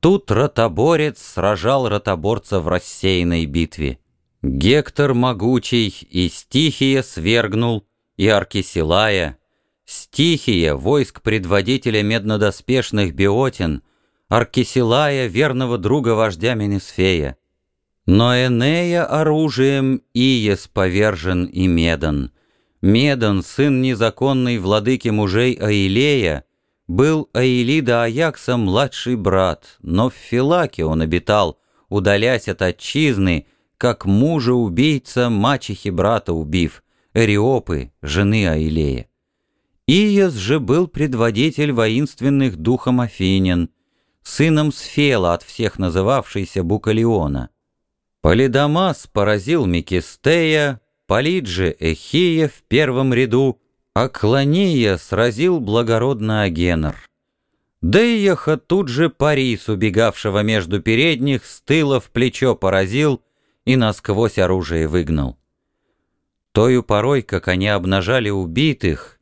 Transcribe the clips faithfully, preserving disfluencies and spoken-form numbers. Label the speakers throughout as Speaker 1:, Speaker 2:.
Speaker 1: Тут ротоборец сражал ротоборца в рассеянной битве. Гектор могучий и Стихия свергнул, и Аркисилая, Стихия, войск предводителя меднодоспешных Биотин, Аркисилая, верного друга вождя Менесфея. Но Энея оружием Иес повержен и Медон. Медон, сын незаконной владыки мужей Аилея, был Аилида Аякса младший брат, но в Филаке он обитал, удалясь от отчизны, как мужа-убийца мачехи брата убив, Эриопы, жены Аилея. Иес же был предводитель воинственных духом Афинян, сыном Сфела, от всех называвшийся Букалиона. Полидамас поразил Микистея, Полид же Эхия в первом ряду, а Клония сразил благородно Агенор. Дейяха тут же Парис, убегавшего между передних, с тыла в плечо поразил и насквозь оружие выгнал. Тою порой, как они обнажали убитых,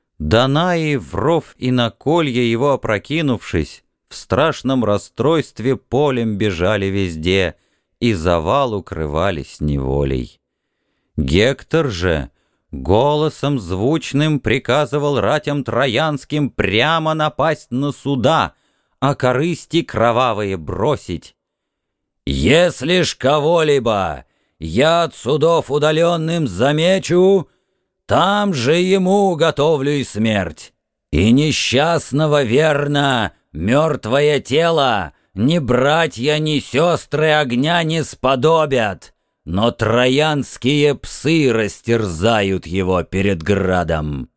Speaker 1: Данаи в ров и на колья его опрокинувшись, в страшном расстройстве полем бежали везде и завал укрывались неволей. Гектор же голосом звучным приказывал ратям троянским прямо напасть на суда, а корысти кровавые бросить. «Если ж кого-либо я от судов удаленным замечу, там же ему готовлю и смерть. И несчастного верно мертвое тело ни братья, ни сестры огня не сподобят, но троянские псы растерзают его перед градом».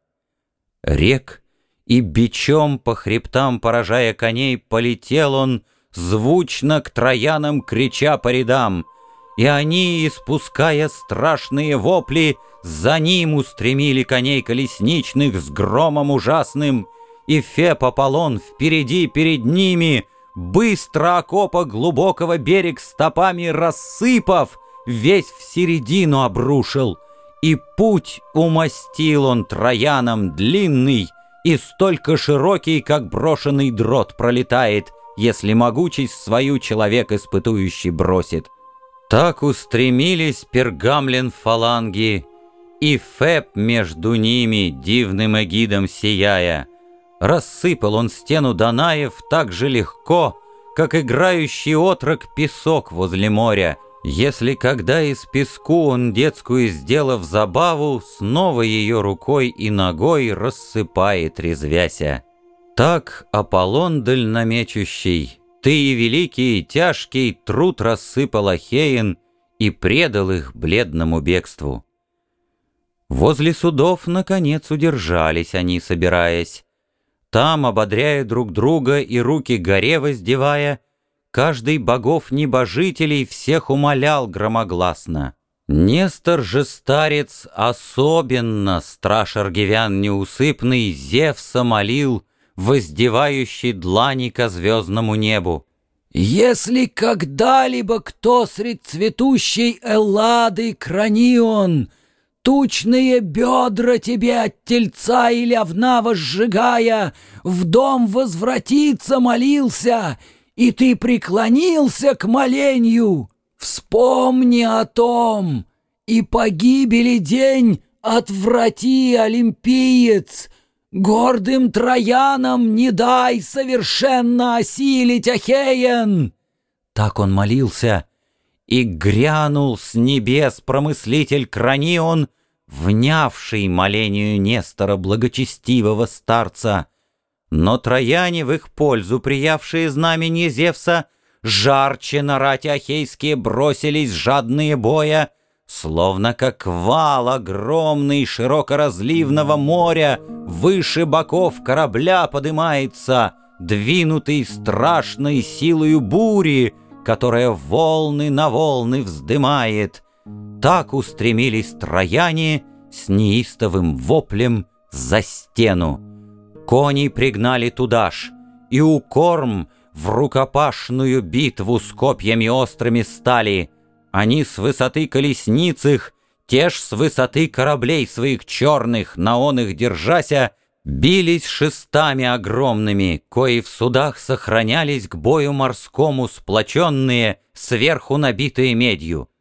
Speaker 1: Рек и бичом по хребтам, поражая коней, полетел он, звучно к троянам крича по рядам, и они, испуская страшные вопли, за ним устремили коней колесничных с громом ужасным, и Феб Аполлон впереди перед ними, быстро окопа глубокого берег стопами рассыпав, весь в середину обрушил, и путь умостил он троянам длинный и столько широкий, как брошенный дрот пролетает, если могучесть свою человек испытующий бросит. Так устремились Пергамлен фаланги, и Феб между ними, дивным эгидом сияя, рассыпал он стену Данаев так же легко, как играющий отрок песок возле моря, если когда из песку он детскую, сделав забаву, снова ее рукой и ногой рассыпает, резвяся. Так Аполлон дальномечущий, ты и великий и тяжкий труд рассыпал Ахеин и предал их бледному бегству. Возле судов, наконец, удержались они, собираясь. Там, ободряя друг друга и руки горе воздевая, каждый богов-небожителей всех умолял громогласно. Нестор же старец особенно, страж аргивян неусыпный, Зевса молил, воздевающий длани ко звездному небу. «Если когда-либо кто средь цветущей Эллады Кранион, тучные бедра тебе от тельца или овна возжигая, в дом возвратиться молился, и ты преклонился к моленью, вспомни о том, и погибели день отврати, олимпиец, гордым троянам не дай совершенно осилить Ахеен». Так он молился, и грянул с небес промыслитель Кранион, внявший молению Нестора благочестивого старца. Но трояне, в их пользу приявшие знамение Зевса, жарче на рати ахейские бросились жадные боя, словно как вал огромный широкоразливного моря выше боков корабля подымается, двинутый страшной силою бури, которая волны на волны вздымает. Так устремились трояне с неистовым воплем за стену. Коней пригнали туда ж, и у корм в рукопашную битву с копьями острыми стали. Они с высоты колесниц их, те ж с высоты кораблей своих черных, на он их держася, Бились шестами огромными, кои в судах сохранялись к бою морскому сплоченные, сверху набитые медью.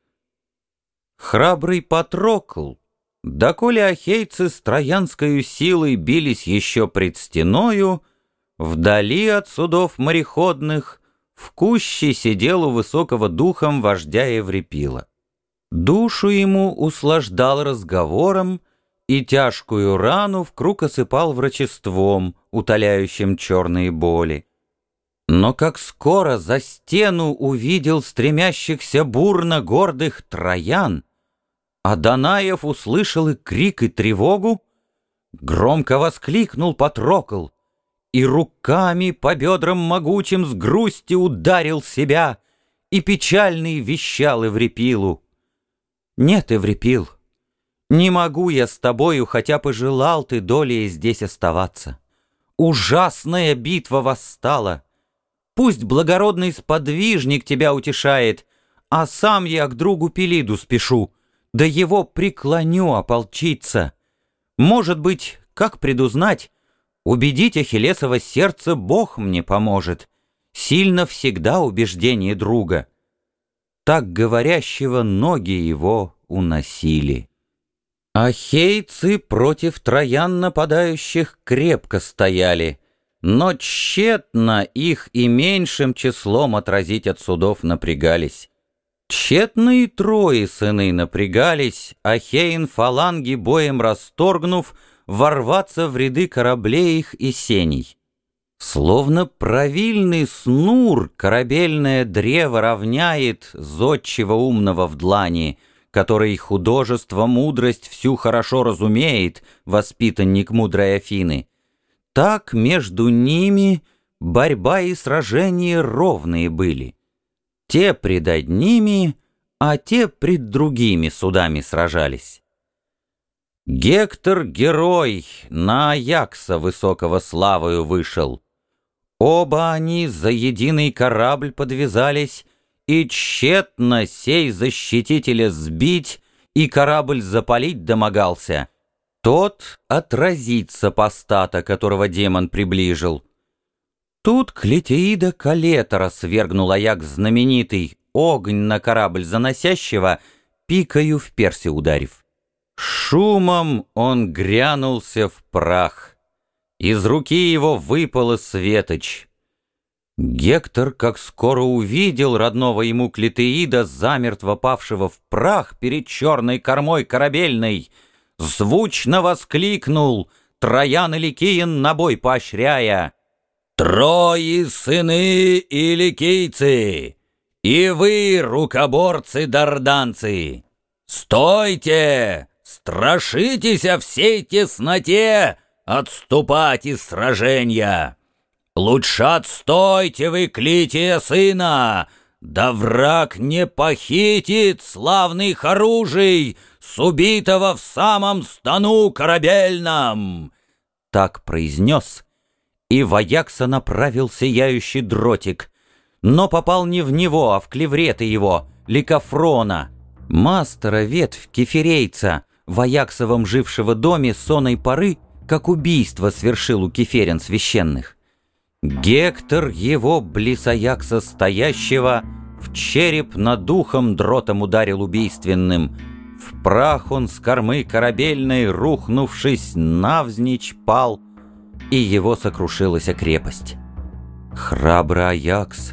Speaker 1: Храбрый Патрокл, доколе ахейцы с троянскою силой бились еще пред стеною, вдали от судов мореходных в куще сидел у высокого духом вождя Еврипила. Душу ему услаждал разговором и тяжкую рану вкруг осыпал врачеством, утоляющим черные боли. Но как скоро за стену увидел стремящихся бурно гордых троян, а Данаев услышал и крик, и тревогу, громко воскликнул Патрокл и руками по бедрам могучим с грусти ударил себя и печальный вещал Еврипилу: «Нет, Еврипил, не могу я с тобою, хотя пожелал ты долей здесь оставаться. Ужасная битва восстала. Пусть благородный сподвижник тебя утешает, а сам я к другу Пелиду спешу, да его преклоню ополчиться. Может быть, как предузнать, убедить Ахиллесово сердце Бог мне поможет. Сильно всегда убеждение друга». Так говорящего ноги его уносили. Ахейцы против троян нападающих крепко стояли, но тщетно их и меньшим числом отразить от судов напрягались. Тщетно и трои сыны напрягались, Ахеин фаланги боем расторгнув, ворваться в ряды кораблей их и сеней. Словно правильный снур корабельное древо равняет зодчего умного в длани, который художество, мудрость всю хорошо разумеет, воспитанник мудрой Афины. Так между ними борьба и сражения ровные были. Те пред одними, а те пред другими судами сражались. Гектор герой на Аякса высокого славою вышел. Оба они за единый корабль подвязались, и тщетно сей защитителя сбить и корабль запалить домогался. Тот отразить сопостата, которого демон приближил. Тут Клетеида Калетора свергнул Аякс знаменитый, огонь на корабль заносящего, пикою в персе ударив. Шумом он грянулся в прах. Из руки его выпала светоч. Гектор, как скоро увидел родного ему Клетеида, замертво павшего в прах перед черной кормой корабельной, звучно воскликнул, Троян и Ликиен на бой поощряя: «Трои сыны и ликийцы, и вы, рукоборцы-дарданцы, стойте, страшитесь о всей тесноте отступать из сражения. Лучше отстойте вы, Клития сына, да враг не похитит славных оружий с убитого в самом стану корабельном». Так произнес, и в Аякса направил сияющий дротик, но попал не в него, а в клевреты его, Ликофрона, мастера ветвь кефирейца, в Аяксовом жившего доме сонной поры, как убийство свершил у кеферен священных. Гектор его близ Аякса стоящего в череп над духом дротом ударил убийственным. В прах он с кормы корабельной, рухнувшись, навзничь пал, и его сокрушилась крепость. Храбрый Аякс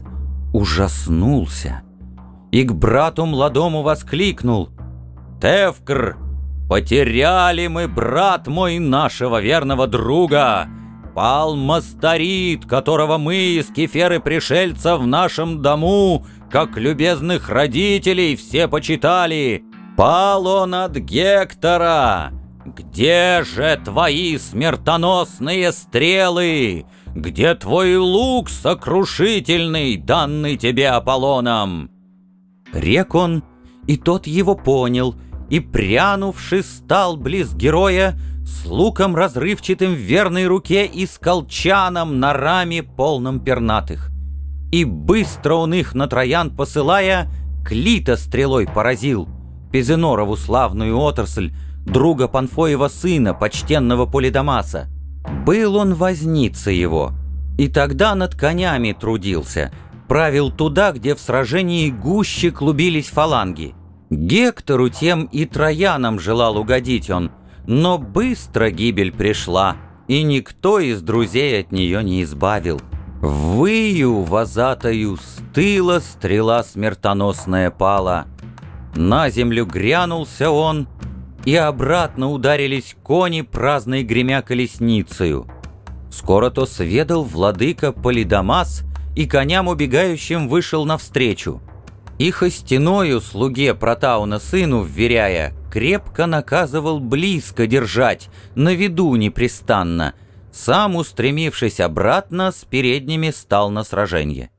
Speaker 1: ужаснулся и к брату младому воскликнул: «Тевкр, потеряли мы, брат мой, нашего верного друга! Пал Мастарит, которого мы из Кеферы пришельца в нашем дому, как любезных родителей, все почитали! Пал он от Гектора! Где же твои смертоносные стрелы? Где твой лук сокрушительный, данный тебе Аполлоном?» Рек он, и тот его понял, и, прянувши, стал близ героя с луком разрывчатым в верной руке и с колчаном на раме полном пернатых. И быстро он их на троян посылая, Клита стрелой поразил, Пезенорову славную отрасль, друга Панфоева сына, почтенного Полидамаса. Был он возница его, и тогда над конями трудился, правил туда, где в сражении гуще клубились фаланги. Гектору тем и Троянам желал угодить он, но быстро гибель пришла, и никто из друзей от нее не избавил. Выю возатою с тыла стрела смертоносная пала. На землю грянулся он, и обратно ударились кони, праздной гремя колесницею. Скоро то сведал владыка Полидамас, и коням убегающим вышел навстречу. И хостиною слуге Протауна сыну вверяя, крепко наказывал близко держать, на виду непрестанно. Сам, устремившись обратно, с передними стал на сраженье.